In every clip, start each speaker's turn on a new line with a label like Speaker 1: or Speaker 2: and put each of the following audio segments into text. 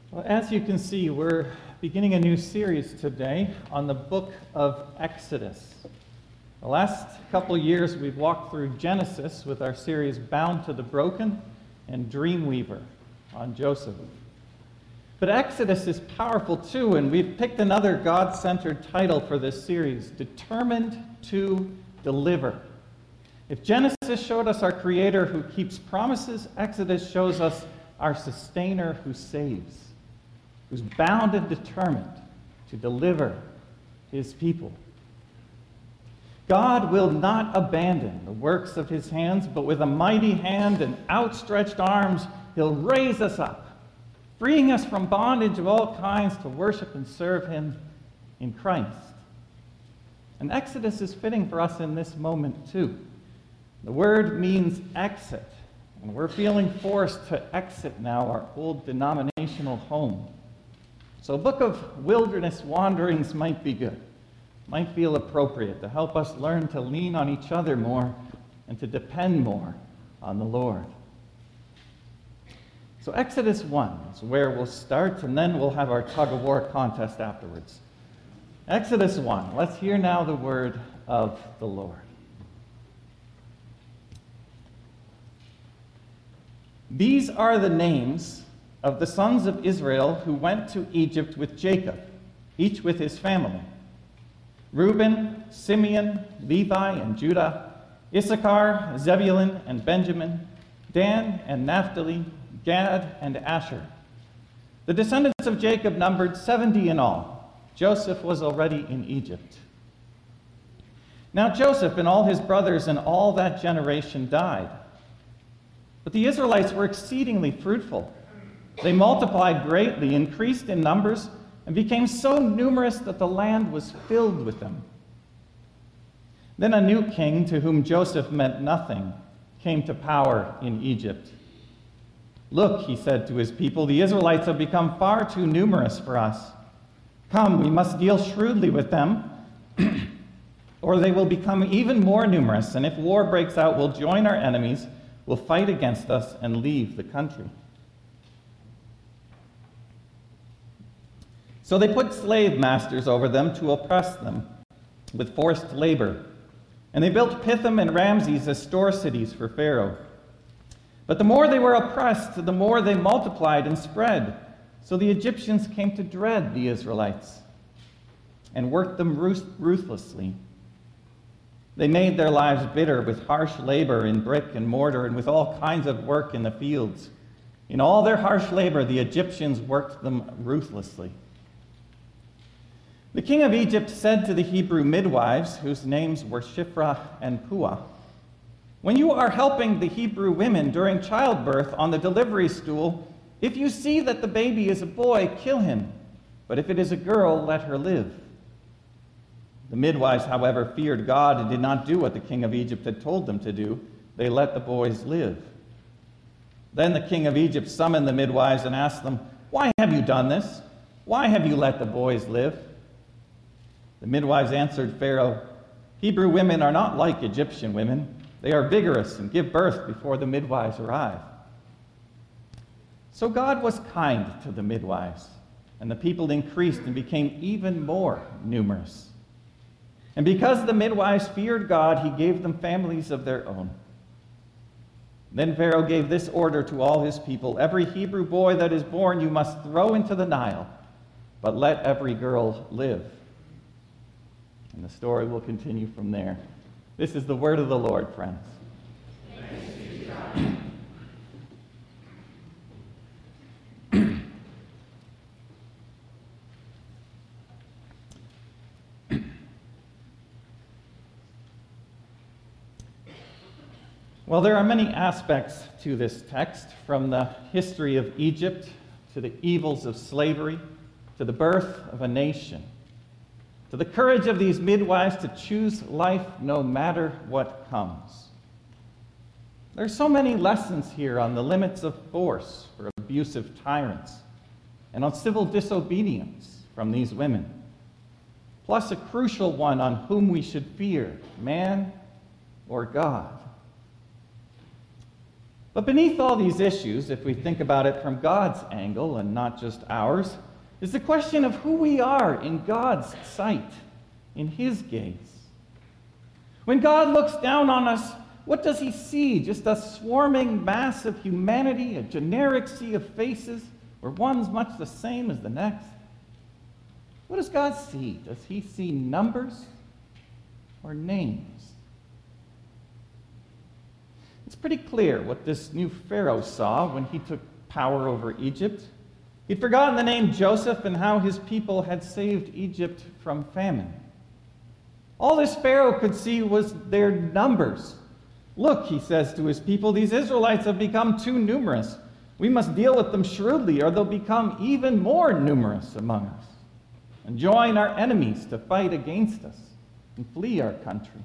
Speaker 1: Well, as you can see, we're beginning a new series today on the book of Exodus. The last couple years, we've walked through Genesis with our series Bound to the Broken and Dreamweaver on Joseph. But Exodus is powerful too, and we've picked another God-centered title for this series, Determined to Deliver. If Genesis showed us our Creator who keeps promises, Exodus shows us our Sustainer who saves, who's bound and determined to deliver his people. God will not abandon the works of his hands, but with a mighty hand and outstretched arms, he'll raise us up, freeing us from bondage of all kinds to worship and serve him in Christ. And Exodus is fitting for us in this moment too. The word means exit, and we're feeling forced to exit now our old denominational home. So a book of wilderness wanderings might be good, might feel appropriate to help us learn to lean on each other more and to depend more on the Lord. So Exodus 1 is where we'll start, and then we'll have our tug-of-war contest afterwards. Exodus 1, let's hear now the word of the Lord. These are the names of the sons of Israel who went to Egypt with Jacob, each with his family: Reuben, Simeon, Levi, and Judah, Issachar, Zebulun, and Benjamin, Dan and Naphtali, Gad, and Asher. The descendants of Jacob numbered 70 in all. Joseph was already in Egypt. Now Joseph and all his brothers and all that generation died. But the Israelites were exceedingly fruitful. They multiplied greatly, increased in numbers, and became so numerous that the land was filled with them. Then a new king, to whom Joseph meant nothing, came to power in Egypt. "Look," he said to his people, "the Israelites have become far too numerous for us. Come, we must deal shrewdly with them, or they will become even more numerous, and if war breaks out, we'll join our enemies, will fight against us, and leave the country." So they put slave masters over them to oppress them with forced labor. And they built Pithom and Ramses as store cities for Pharaoh. But the more they were oppressed, the more they multiplied and spread. So the Egyptians came to dread the Israelites and worked them ruthlessly. They made their lives bitter with harsh labor in brick and mortar and with all kinds of work in the fields. In all their harsh labor, the Egyptians worked them ruthlessly. The king of Egypt said to the Hebrew midwives, whose names were Shiphrah and Puah, "When you are helping the Hebrew women during childbirth on the delivery stool, if you see that the baby is a boy, kill him. But if it is a girl, let her live." The midwives, however, feared God and did not do what the king of Egypt had told them to do. They let the boys live. Then the king of Egypt summoned the midwives and asked them, "Why have you done this? Why have you let the boys live?" The midwives answered Pharaoh, "Hebrew women are not like Egyptian women. They are vigorous and give birth before the midwives arrive." So God was kind to the midwives, and the people increased and became even more numerous. And because the midwives feared God, he gave them families of their own. Then Pharaoh gave this order to all his people: "Every Hebrew boy that is born you must throw into the Nile, but let every girl live." And the story will continue from there. This is the word of the Lord, friends.
Speaker 2: Thanks be to God.
Speaker 1: Well, there are many aspects to this text, from the history of Egypt to the evils of slavery to the birth of a nation, to the courage of these midwives to choose life no matter what comes. There are so many lessons here on the limits of force for abusive tyrants and on civil disobedience from these women, plus a crucial one on whom we should fear, man or God. But beneath all these issues, if we think about it from God's angle and not just ours, is the question of who we are in God's sight, in His gaze. When God looks down on us, what does He see? Just a swarming mass of humanity, a generic sea of faces, where one's much the same as the next? What does God see? Does He see numbers or names? It's pretty clear what this new Pharaoh saw when he took power over Egypt. He'd forgotten the name Joseph and how his people had saved Egypt from famine. All this Pharaoh could see was their numbers. Look, he says to his people, these Israelites have become too numerous. We must deal with them shrewdly, or they'll become even more numerous among us and join our enemies to fight against us and flee our country.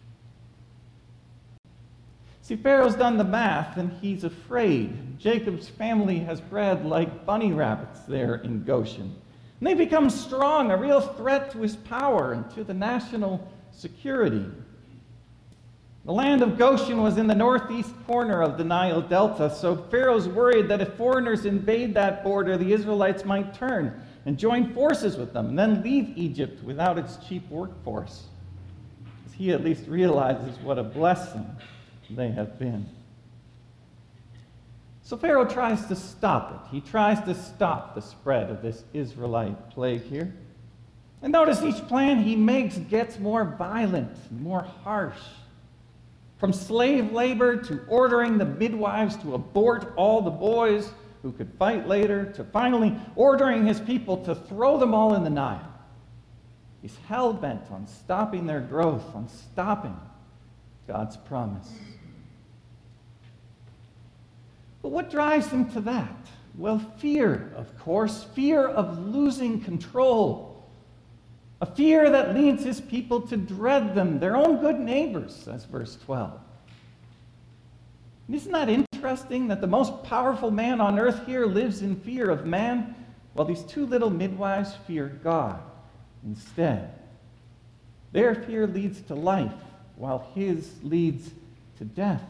Speaker 1: See, Pharaoh's done the math, and he's afraid. Jacob's family has bred like bunny rabbits there in Goshen. And they've become strong, a real threat to his power and to the national security. The land of Goshen was in the northeast corner of the Nile Delta, so Pharaoh's worried that if foreigners invade that border, the Israelites might turn and join forces with them, and then leave Egypt without its cheap workforce. As he at least realizes what a blessing they have been. So Pharaoh tries to stop it. He tries to stop the spread of this Israelite plague here. And notice each plan he makes gets more violent, more harsh. From slave labor to ordering the midwives to abort all the boys who could fight later, to finally ordering his people to throw them all in the Nile. He's hell-bent on stopping their growth, on stopping God's promise. But what drives him to that? Well, fear, of course, fear of losing control. A fear that leads his people to dread them, their own good neighbors, says verse 12. And isn't that interesting that the most powerful man on earth here lives in fear of man, while these two little midwives fear God instead? Their fear leads to life, while his leads to death.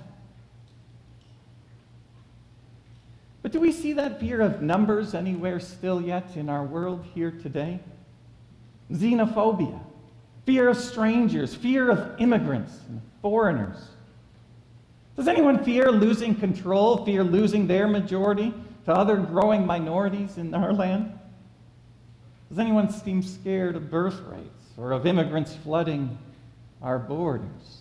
Speaker 1: But do we see that fear of numbers anywhere still yet in our world here today? Xenophobia, fear of strangers, fear of immigrants and foreigners. Does anyone fear losing control, fear losing their majority to other growing minorities in our land? Does anyone seem scared of birth rates or of immigrants flooding our borders?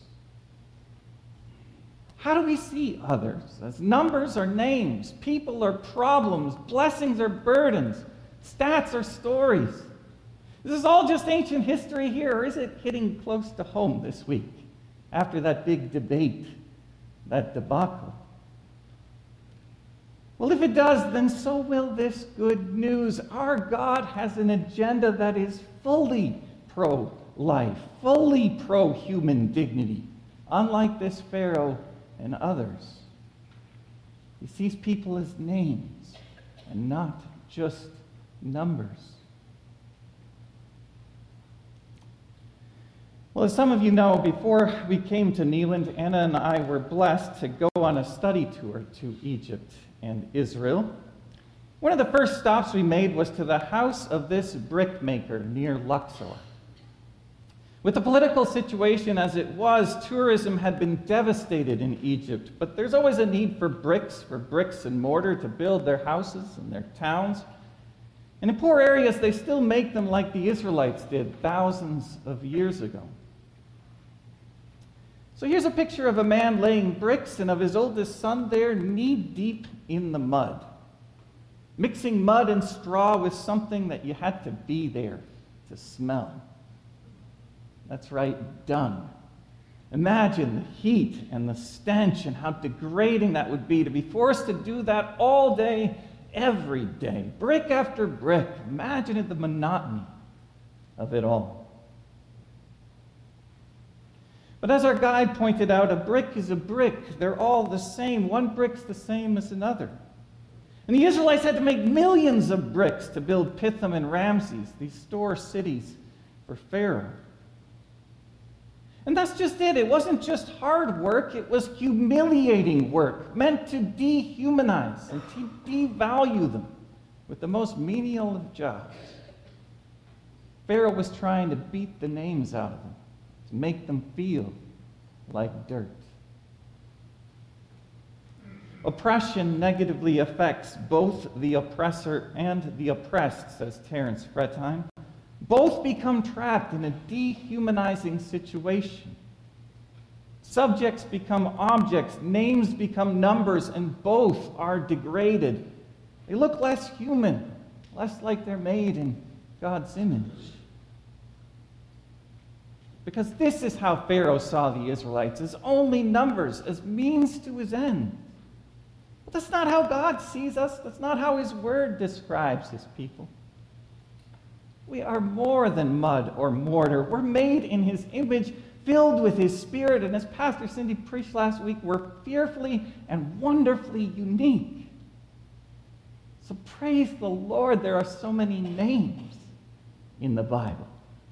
Speaker 1: How do we see others? As numbers or names, people or problems, blessings or burdens, stats or stories? Is this all just ancient history here, or is it hitting close to home this week after that big debate, that debacle? Well, if it does, then so will this good news. Our God has an agenda that is fully pro-life, fully pro-human dignity, unlike this Pharaoh and others. He sees people as names and not just numbers. Well, as some of you know, before we came to Neeland, Anna and I were blessed to go on a study tour to Egypt and Israel. One of the first stops we made was to the house of this brickmaker near Luxor. With the political situation as it was, tourism had been devastated in Egypt, but there's always a need for bricks and mortar to build their houses and their towns. And in poor areas, they still make them like the Israelites did thousands of years ago. So here's a picture of a man laying bricks and of his oldest son there knee-deep in the mud, mixing mud and straw with something that you had to be there to smell. That's right, dung. Imagine the heat and the stench and how degrading that would be to be forced to do that all day, every day, brick after brick. Imagine the monotony of it all. But as our guide pointed out, a brick is a brick. They're all the same. One brick's the same as another. And the Israelites had to make millions of bricks to build Pithom and Ramses, these store cities for Pharaoh. And that's just it. It wasn't just hard work, it was humiliating work, meant to dehumanize and to devalue them with the most menial of jobs. Pharaoh was trying to beat the names out of them, to make them feel like dirt. Oppression negatively affects both the oppressor and the oppressed, says Terence Fretheim. Both become trapped in a dehumanizing situation. Subjects become objects, names become numbers, and both are degraded. They look less human, less like they're made in God's image. Because this is how Pharaoh saw the Israelites, as only numbers, as means to his end. But that's not how God sees us. That's not how his word describes his people. We are more than mud or mortar. We're made in his image, filled with his spirit. And as Pastor Cindy preached last week, we're fearfully and wonderfully unique. So praise the Lord, there are so many names in the Bible.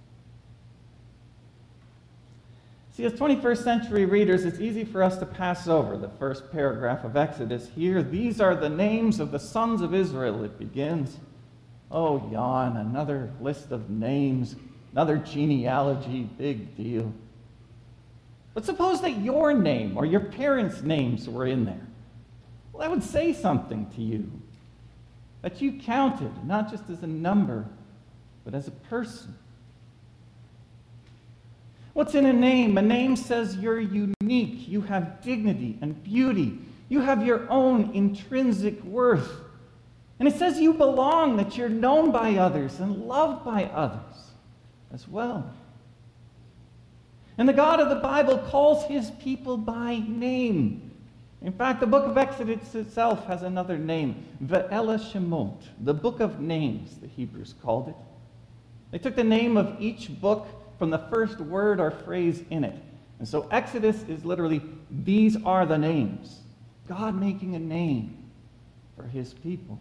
Speaker 1: See, as 21st century readers, it's easy for us to pass over the first paragraph of Exodus here. These are the names of the sons of Israel, it begins. Oh, yawn, another list of names, another genealogy, big deal. But suppose that your name or your parents' names were in there. Well, that would say something to you. That you counted, not just as a number, but as a person. What's in a name? A name says you're unique. You have dignity and beauty. You have your own intrinsic worth. And it says you belong, that you're known by others and loved by others as well. And the God of the Bible calls his people by name. In fact, the book of Exodus itself has another name, Ve'ela Shemot, the book of names, the Hebrews called it. They took the name of each book from the first word or phrase in it. And so Exodus is literally, these are the names. God making a name for his people.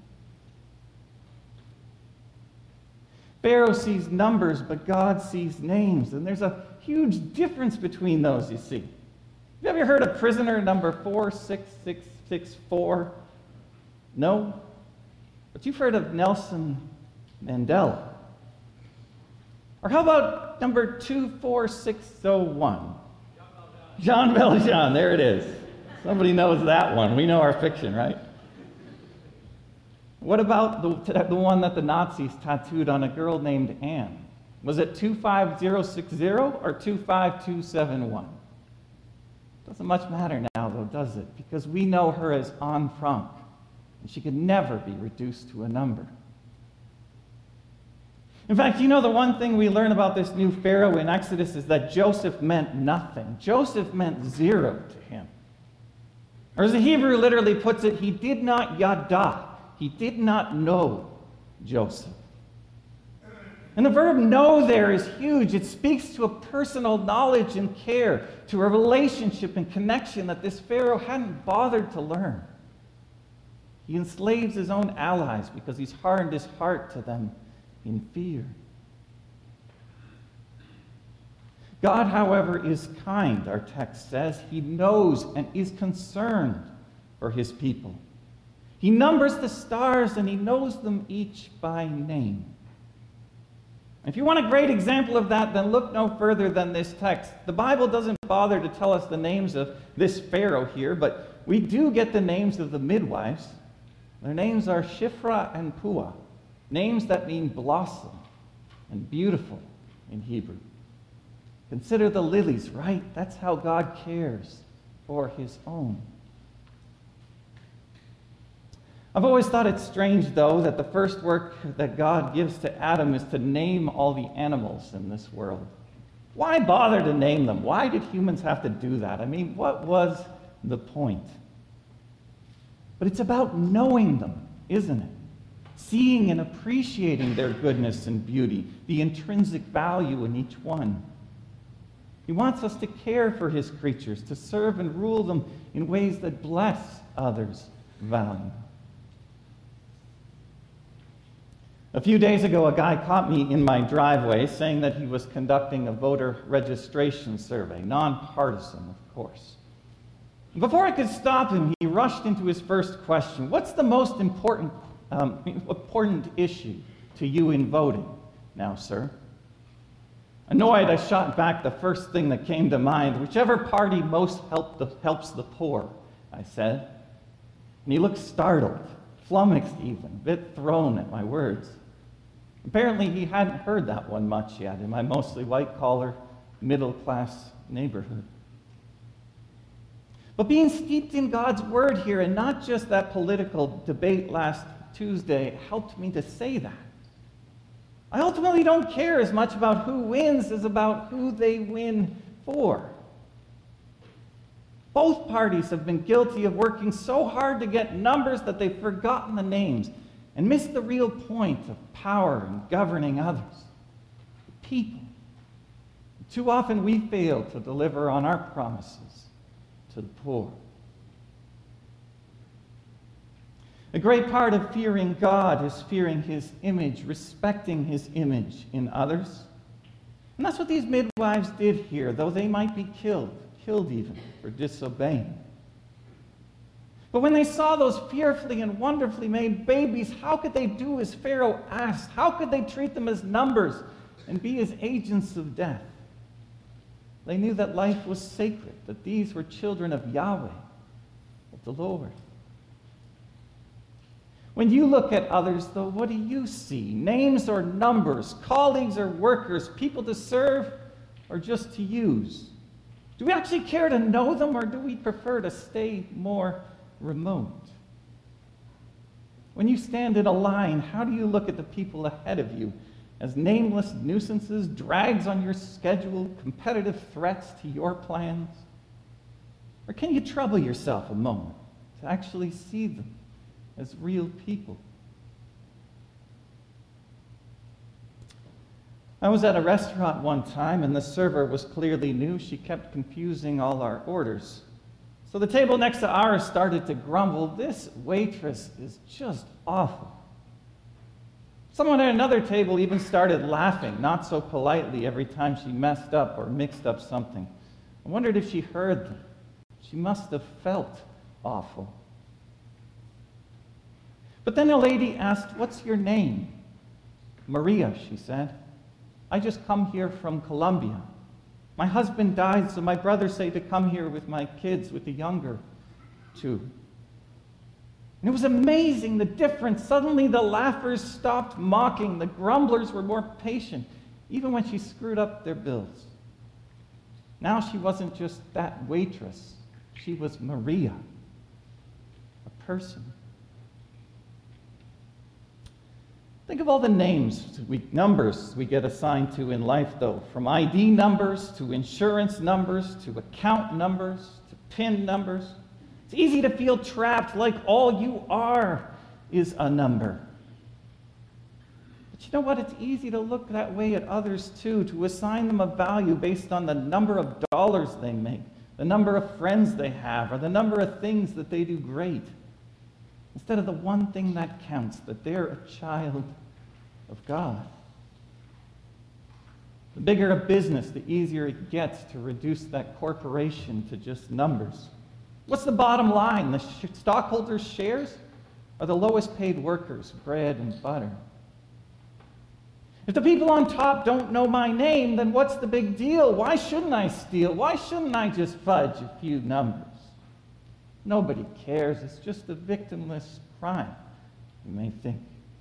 Speaker 1: Pharaoh sees numbers, but God sees names. And there's a huge difference between those, you see. Have you ever heard of prisoner number 46664? No? But you've heard of Nelson Mandela. Or how about number 24601? Jean Valjean, there it is. Somebody knows that one. We know our fiction, right? What about the one that the Nazis tattooed on a girl named Anne? Was it 25060 or 25271? Doesn't much matter now, though, does it? Because we know her as Anne Frank, and she could never be reduced to a number. In fact, you know the one thing we learn about this new Pharaoh in Exodus is that Joseph meant nothing. Joseph meant zero to him. Or as the Hebrew literally puts it, he did not yada. He did not know Joseph. And the verb know there is huge. It speaks to a personal knowledge and care, to a relationship and connection that this Pharaoh hadn't bothered to learn. He enslaves his own allies because he's hardened his heart to them in fear. God, however, is kind, our text says. He knows and is concerned for his people. He numbers the stars and he knows them each by name. If you want a great example of that, then look no further than this text. The Bible doesn't bother to tell us the names of this Pharaoh here, but we do get the names of the midwives. Their names are Shiphrah and Puah, names that mean blossom and beautiful in Hebrew. Consider the lilies, right? That's how God cares for his own. I've always thought it strange, though, that the first work that God gives to Adam is to name all the animals in this world. Why bother to name them? Why did humans have to do that? I mean, what was the point? But it's about knowing them, isn't it? Seeing and appreciating their goodness and beauty, the intrinsic value in each one. He wants us to care for his creatures, to serve and rule them in ways that bless others' value. A few days ago, a guy caught me in my driveway saying that he was conducting a voter registration survey, nonpartisan, of course. Before I could stop him, he rushed into his first question. What's the most important issue to you in voting now, sir? Annoyed, I shot back the first thing that came to mind. Whichever party most helps the poor, I said. And he looked startled, flummoxed even, a bit thrown at my words. Apparently, he hadn't heard that one much yet in my mostly white-collar, middle-class neighborhood. But being steeped in God's word here, and not just that political debate last Tuesday, helped me to say that. I ultimately don't care as much about who wins as about who they win for. Both parties have been guilty of working so hard to get numbers that they've forgotten the names and missed the real point of power in governing others, the people. Too often we fail to deliver on our promises to the poor. A great part of fearing God is fearing His image, respecting His image in others. And that's what these midwives did here, though they might be killed even for disobeying. But when they saw those fearfully and wonderfully made babies, how could they do as Pharaoh asked? How could they treat them as numbers and be as agents of death? They knew that life was sacred, that these were children of Yahweh, of the Lord. When you look at others, though, what do you see? Names or numbers, colleagues or workers, people to serve or just to use? Do we actually care to know them, or do we prefer to stay more remote? When you stand in a line, how do you look at the people ahead of you? As nameless nuisances, drags on your schedule, competitive threats to your plans? Or can you trouble yourself a moment to actually see them as real people? I was at a restaurant one time, and the server was clearly new. She kept confusing all our orders. So the table next to ours started to grumble, "This waitress is just awful." Someone at another table even started laughing, not so politely, every time she messed up or mixed up something. I wondered if she heard them. She must have felt awful. But then a lady asked, "What's your name?" "Maria," she said. "I just come here from Colombia. My husband died, so my brothers say to come here with my kids, with the younger two." And it was amazing, the difference. Suddenly the laughers stopped mocking. The grumblers were more patient, even when she screwed up their bills. Now she wasn't just that waitress. She was Maria, a person. Think of all the numbers we get assigned to in life, though, from ID numbers to insurance numbers to account numbers to PIN numbers. It's easy to feel trapped, like all you are is a number. But you know what? It's easy to look that way at others, too, to assign them a value based on the number of dollars they make, the number of friends they have, or the number of things that they do great, instead of the one thing that counts, that they're a child of God. The bigger a business, the easier it gets to reduce that corporation to just numbers. What's the bottom line? The stockholders' shares or the lowest paid workers' bread and butter? If the people on top don't know my name, then what's the big deal? Why shouldn't I steal? Why shouldn't I just fudge a few numbers? Nobody cares. It's just a victimless crime, you may think.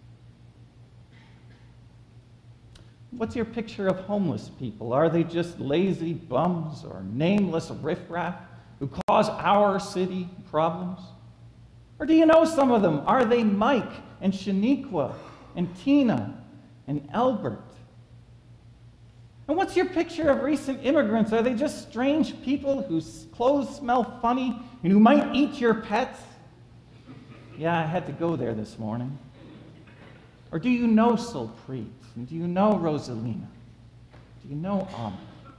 Speaker 1: What's your picture of homeless people? Are they just lazy bums or nameless riffraff who cause our city problems? Or do you know some of them? Are they Mike and Shaniqua and Tina and Albert? And what's your picture of recent immigrants? Are they just strange people whose clothes smell funny and who might eat your pets? Yeah, I had to go there this morning. Or do you know Sulpreet? And do you know Rosalina? Do you know Amma?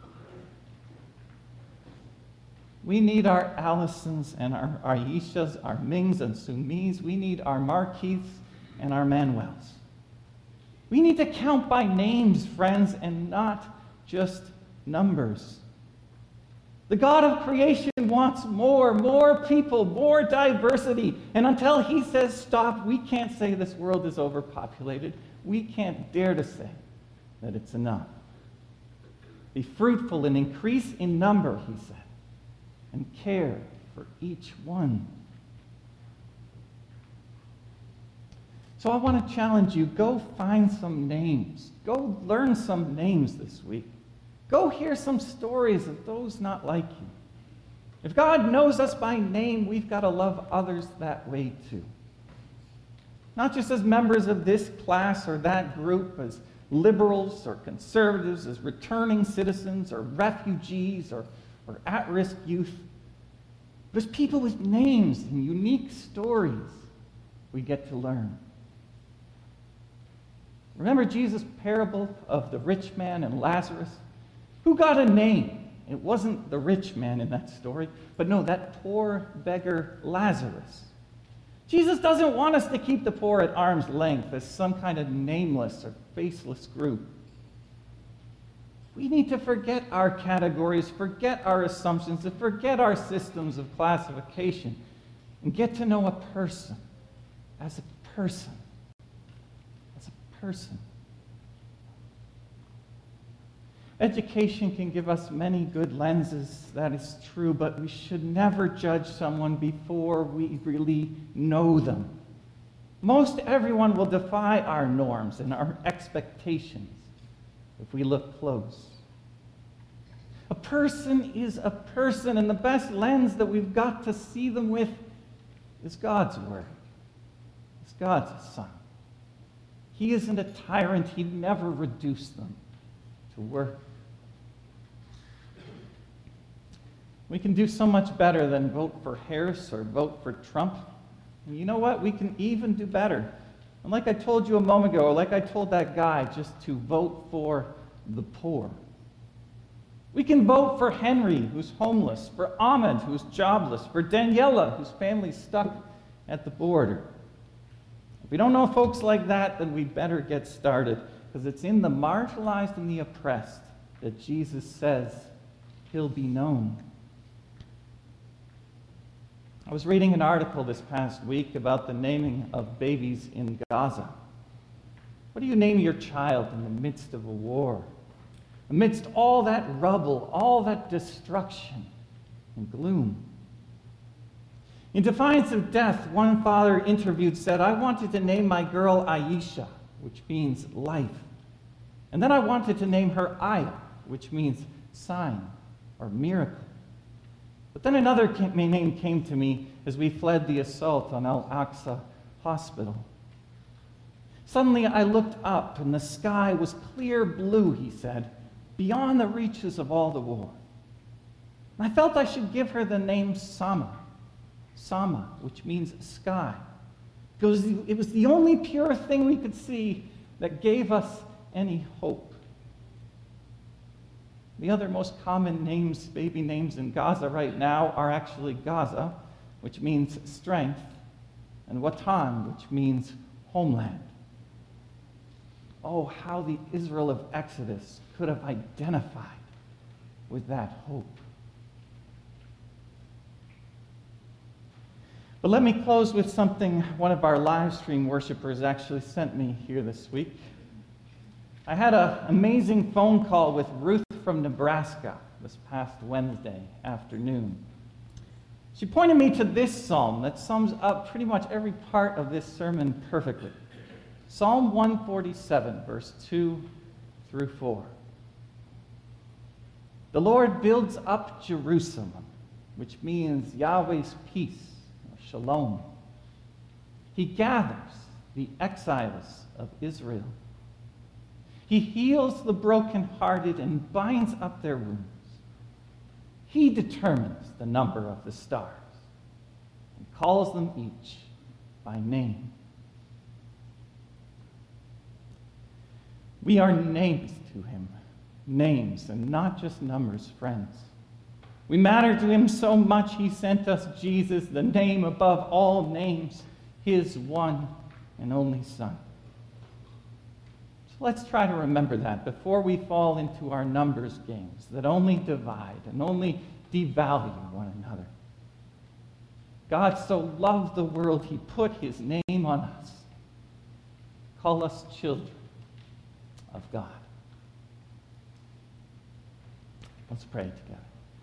Speaker 1: We need our Allisons and our Aishas, our Mings and Sumis. We need our Markeiths and our Manuels. We need to count by names, friends, and not just numbers. The God of creation wants more people, more diversity. And until he says stop, we can't say this world is overpopulated. We can't dare to say that it's enough. Be fruitful and increase in number, he said, and care for each one. So I want to challenge you, go find some names. Go learn some names this week. Go hear some stories of those not like you. If God knows us by name, we've got to love others that way too. Not just as members of this class or that group, as liberals or conservatives, as returning citizens or refugees or at-risk youth, but as people with names and unique stories we get to learn. Remember Jesus' parable of the rich man and Lazarus? Who got a name? It wasn't the rich man in that story, but no, that poor beggar Lazarus. Jesus doesn't want us to keep the poor at arm's length as some kind of nameless or faceless group. We need to forget our categories, forget our assumptions, and forget our systems of classification, and get to know a person as a person. As a person. Education can give us many good lenses, that is true, but we should never judge someone before we really know them. Most everyone will defy our norms and our expectations if we look close. A person is a person, and the best lens that we've got to see them with is God's Word. It's God's Son. He isn't a tyrant. He'd never reduce them to work. We can do so much better than vote for Harris or vote for Trump. And you know what? We can even do better. And like I told you a moment ago, or like I told that guy, just to vote for the poor. We can vote for Henry, who's homeless, for Ahmed, who's jobless, for Daniela, whose family's stuck at the border. If we don't know folks like that, then we better get started, because it's in the marginalized and the oppressed that Jesus says he'll be known. I was reading an article this past week about the naming of babies in Gaza. What do you name your child in the midst of a war? Amidst all that rubble, all that destruction and gloom. In defiance of death, one father interviewed said, "I wanted to name my girl Aisha, which means life. And then I wanted to name her Aya, which means sign or miracle. But then another name came to me as we fled the assault on Al-Aqsa Hospital. Suddenly I looked up and the sky was clear blue," he said, "beyond the reaches of all the war. And I felt I should give her the name Sama, Sama, which means sky, because it was the only pure thing we could see that gave us any hope." The other most common names, baby names in Gaza right now, are actually Gaza, which means strength, and Watan, which means homeland. Oh, how the Israel of Exodus could have identified with that hope. But let me close with something one of our live stream worshipers actually sent me here this week. I had an amazing phone call with Ruth from Nebraska this past Wednesday afternoon. She pointed me to this psalm that sums up pretty much every part of this sermon perfectly. Psalm 147, verse 2 through 4. "The Lord builds up Jerusalem," which means Yahweh's peace, or shalom. "He gathers the exiles of Israel. He heals the brokenhearted and binds up their wounds. He determines the number of the stars and calls them each by name." We are names to him, names and not just numbers, friends. We matter to him so much he sent us Jesus, the name above all names, his one and only Son. So let's try to remember that before we fall into our numbers games that only divide and only devalue one another. God so loved the world, he put his name on us. Call us children of God. Let's pray together.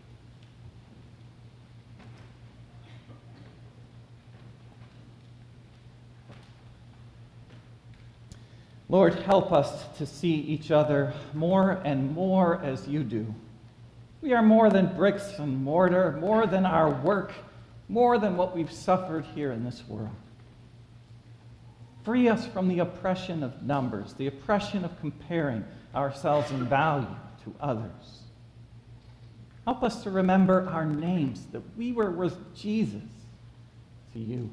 Speaker 1: Lord, help us to see each other more and more as you do. We are more than bricks and mortar, more than our work, more than what we've suffered here in this world. Free us from the oppression of numbers, the oppression of comparing ourselves in value to others. Help us to remember our names, that we were worth Jesus to you.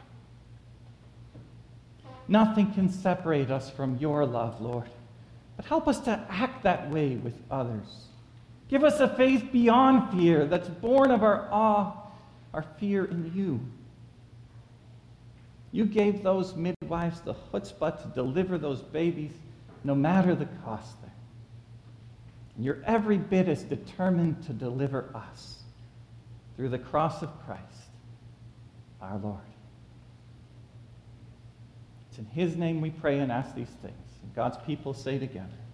Speaker 1: Nothing can separate us from your love, Lord, but help us to act that way with others. Give us a faith beyond fear that's born of our awe, our fear in you. You gave those midwives the chutzpah to deliver those babies, no matter the cost there. And you're every bit as determined to deliver us through the cross of Christ, our Lord. It's in his name we pray and ask these things. And God's people say together,